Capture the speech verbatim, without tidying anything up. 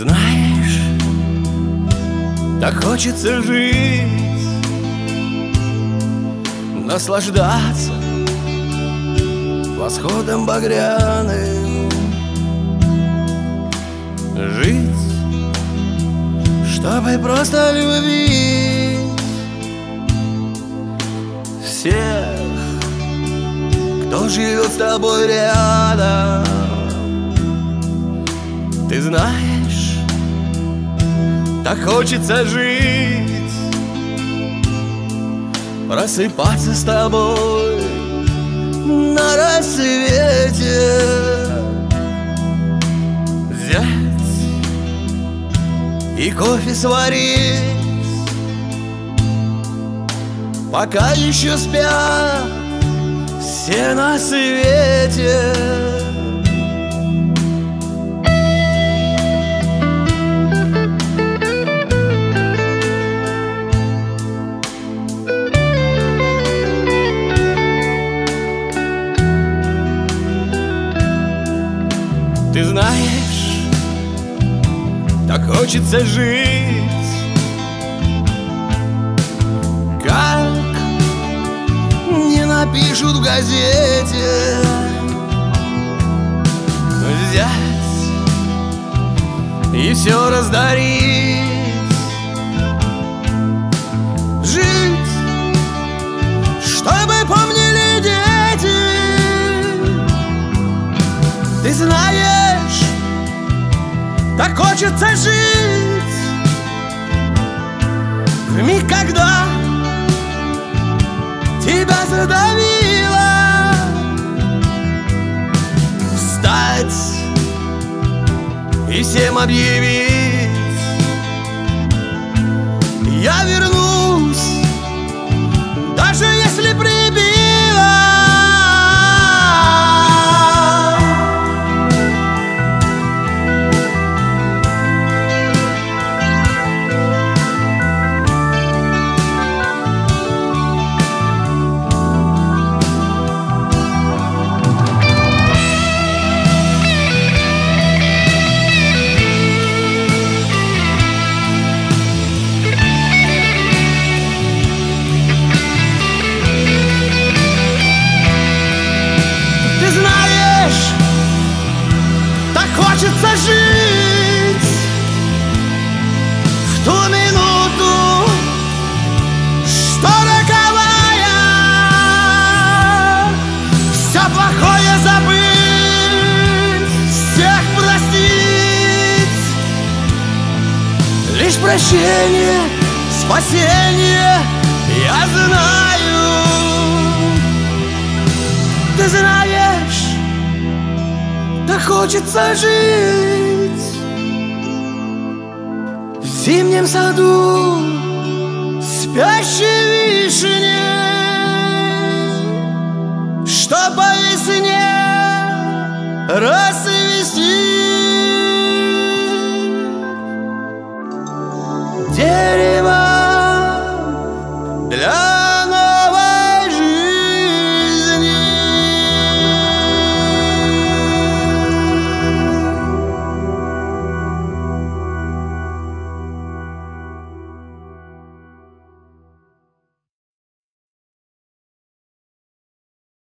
знаешь, так хочется жить, наслаждаться восходом багряным, жить, чтобы просто любить всех, кто живет с тобой рядом. Ты знаешь, так хочется жить, просыпаться с тобой на рассвете, взять и кофе сварить, пока еще спят все на свете. Ты знаешь, так хочется жить, как не напишут в газете, взять и все раздарить, жить, чтобы помнили дети. Ты знаешь, так хочется жить в миг, когда тебя задавило, встать и всем объявить: я вернусь, даже если прибило. Хочется жить в ту минуту, что роковая, все плохое забыть, всех простить. Лишь прощение, спасение, я знаю. Ты знаешь, так хочется жить в зимнем саду спящей вишни, что по весне расцвести.